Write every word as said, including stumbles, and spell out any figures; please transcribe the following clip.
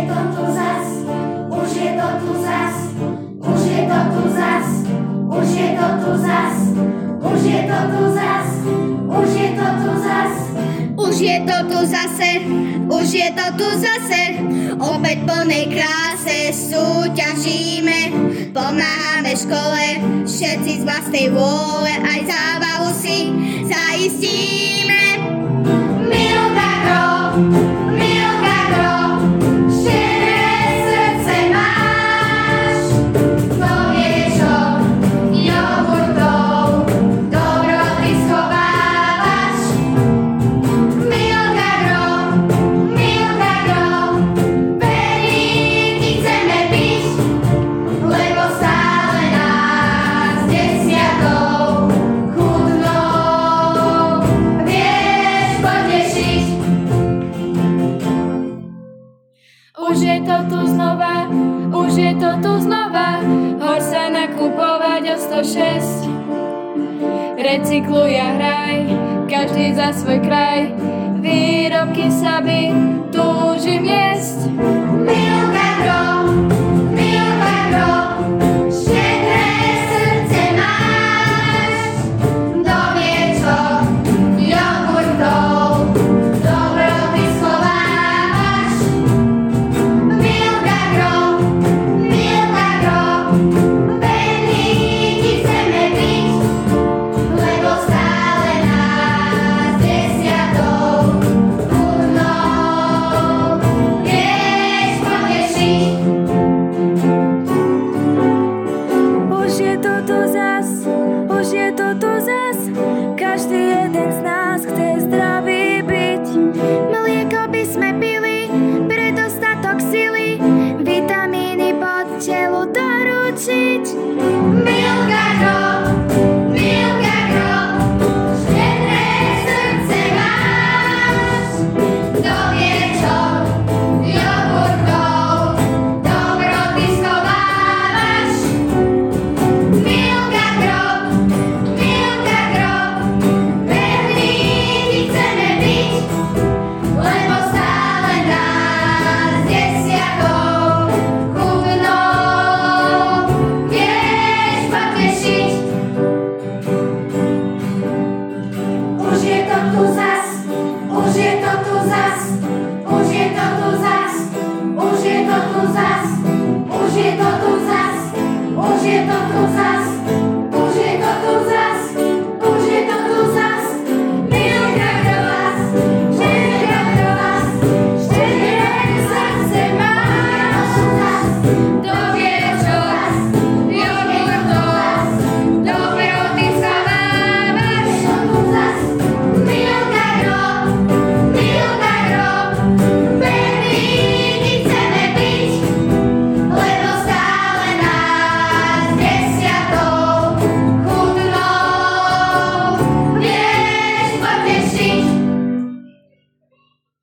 to tu zas, už je to tu zas, už je to tu zas, už je to tu zas, už je to tu zas, už je to tu zas. Už je to tu zase, už je to tu zase, opäť plnej kráse súťažíme, pomáhame škole, všetci z vlastnej vôle, aj zábavu si zaistíme. Milka Gro, Milka Gro, štedré srdce máš, kto vie čo, jogurtov, dobroty schovávaš. Milka Gro, Milka Gro, veľmi chceme byť, lebo stále nás desiatou chutnou vieš potešiť. Už je to tu znova, už je to tu znova, hoď sa nakupovať o sto šesť. Recykluj a hraj, každý za svoj kraj, výrobky Saby túžim jesť. Milka Gro, Milka Gro, štedré srdce máš, kto vie čo, jogurtov, dobroty schovávaš. Milka Gro, Milka Gro, veľmi ti chceme byť, lebo stále nás desiatou chutnou vieš potešiť. Už je to tu zas, už je to tu zas,